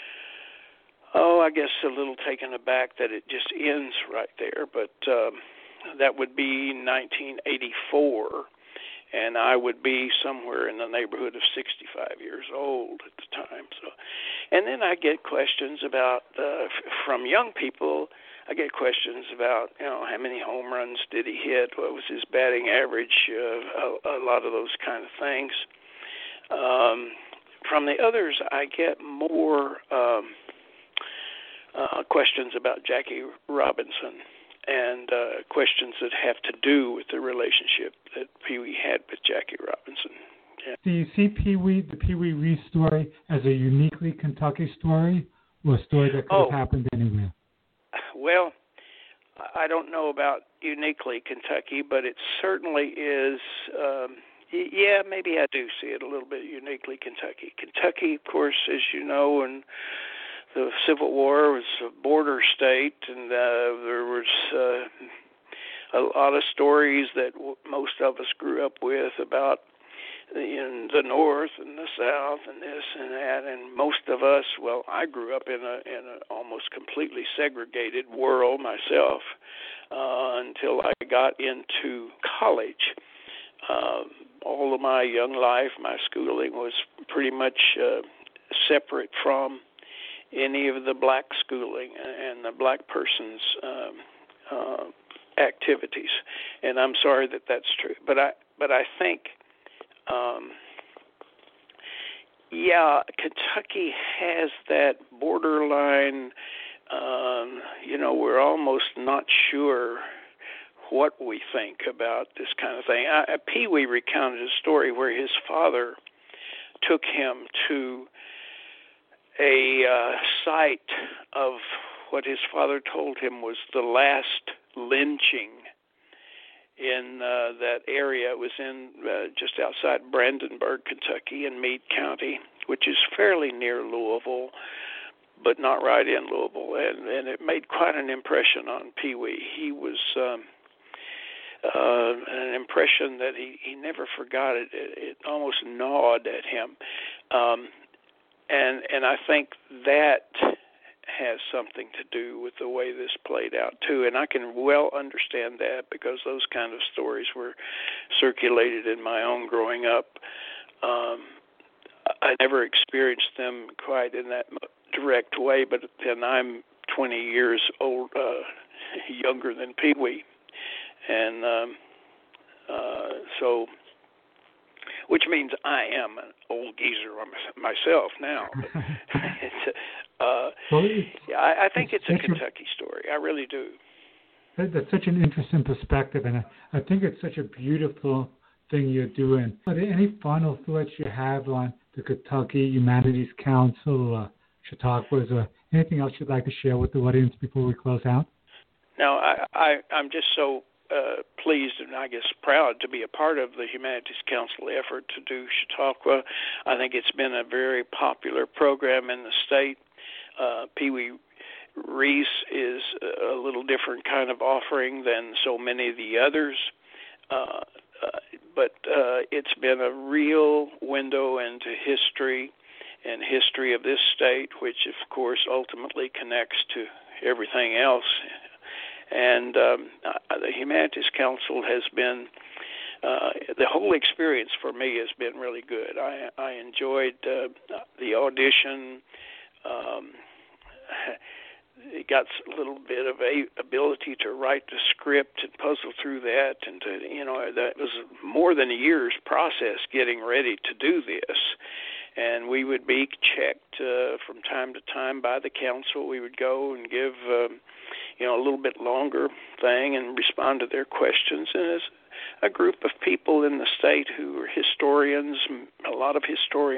Speaker 3: I guess, a little taken aback that it just ends right there. But that would be 1984, and I would be somewhere in the neighborhood of 65 years old at the time. So, and then I get questions about from young people. I get questions about, how many home runs did he hit? What was his batting average? A lot of those kind of things. From the others, I get more questions about Jackie Robinson, and questions that have to do with the relationship that Pee Wee had with Jackie Robinson. Yeah.
Speaker 2: Do you see the Pee Wee Reese story as a uniquely Kentucky story, or a story that could have happened anywhere?
Speaker 3: Well, I don't know about uniquely Kentucky, but it certainly is. Yeah, maybe I do see it a little bit uniquely Kentucky. Kentucky, of course, as you know, and the Civil War was a border state, and there was a lot of stories that most of us grew up with about in the North and the South and this and that. And most of us, well, I grew up in an almost completely segregated world myself until I got into college. All of my young life, my schooling was pretty much separate from any of the black schooling and the black person's activities. And I'm sorry that that's true, but I think, Kentucky has that borderline we're almost not sure what we think about this kind of thing. Pee Wee recounted a story where his father took him to a site of what his father told him was the last lynching in that area. It was in just outside Brandenburg, Kentucky, in Meade County, which is fairly near Louisville, but not right in Louisville. And it made quite an impression on Pee Wee. He was an impression that he never forgot. It almost gnawed at him. And I think that has something to do with the way this played out, too. And I can well understand that because those kind of stories were circulated in my own growing up. I never experienced them quite in that direct way, but then I'm 20 years old, younger than Pee Wee. And so, which means I am an old geezer myself now. I think it's a Kentucky story. I really do.
Speaker 2: That's such an interesting perspective, and I think it's such a beautiful thing you're doing. Are there any final thoughts you have on the Kentucky Humanities Council, or Chautauquas, or anything else you'd like to share with the audience before we close out?
Speaker 3: No, I'm just so pleased and I guess proud to be a part of the Humanities Council effort to do Chautauqua. I think it's been a very popular program in the state. Pee Wee Reese is a little different kind of offering than so many of the others, but it's been a real window into history and history of this state, which of course ultimately connects to everything else. And the Humanities Council has been, the whole experience for me has been really good. I enjoyed the audition. It got a little bit of ability to write the script and puzzle through that, and that was more than a year's process getting ready to do this. And we would be checked from time to time by the council. We would go and give a little bit longer thing and respond to their questions. And as a group of people in the state who are historians, a lot of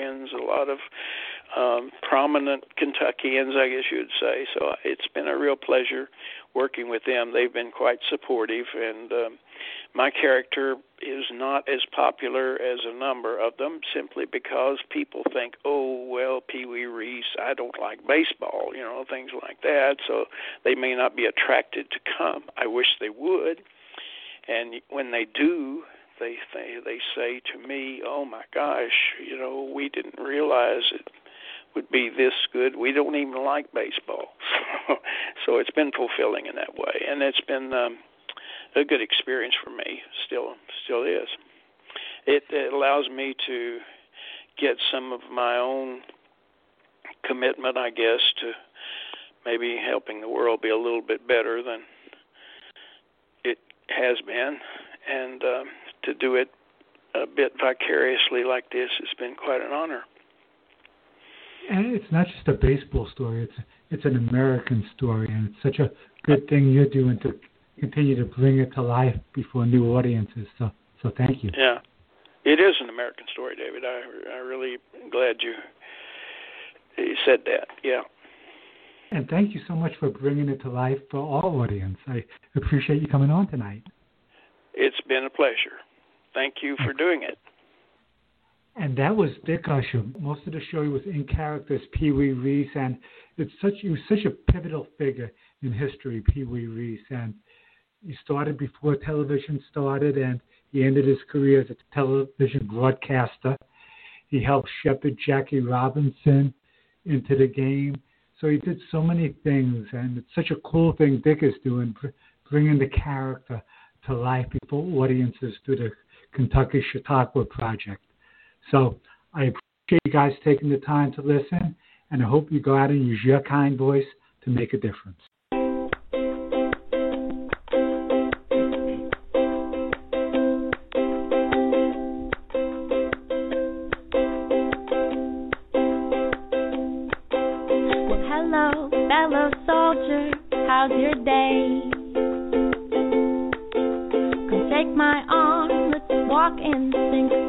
Speaker 3: prominent Kentuckians, I guess you would say. So it's been a real pleasure working with them. They've been quite supportive, and my character is not as popular as a number of them simply because people think, oh, well, Pee Wee Reese, I don't like baseball, things like that. So they may not be attracted to come. I wish they would. And when they do, they say to me, oh, my gosh, we didn't realize it would be this good. We don't even like baseball. So it's been fulfilling in that way. And it's been a good experience for me, still is. It allows me to get some of my own commitment, I guess, to maybe helping the world be a little bit better than it has been. And to do it a bit vicariously like this has been quite an honor.
Speaker 2: And it's not just a baseball story, it's an American story, and it's such a good thing you're doing to continue to bring it to life before new audiences. So thank you.
Speaker 3: Yeah, it is an American story, David. I really glad you said that. Yeah.
Speaker 2: And thank you so much for bringing it to life for all audience. I appreciate you coming on tonight.
Speaker 3: It's been a pleasure. Thank you for doing it.
Speaker 2: And that was Dick Usher. Most of the show he was in character as Pee Wee Reese, and he was such a pivotal figure in history, Pee Wee Reese. And he started before television started, and he ended his career as a television broadcaster. He helped shepherd Jackie Robinson into the game. So he did so many things, and it's such a cool thing Dick is doing, bringing the character to life before audiences through the Kentucky Chautauqua Project. So I appreciate you guys taking the time to listen, and I hope you go out and use your kind voice to make a difference.
Speaker 8: Well, hello, fellow soldiers. how's your day? Come take my arm, let's walk in sync.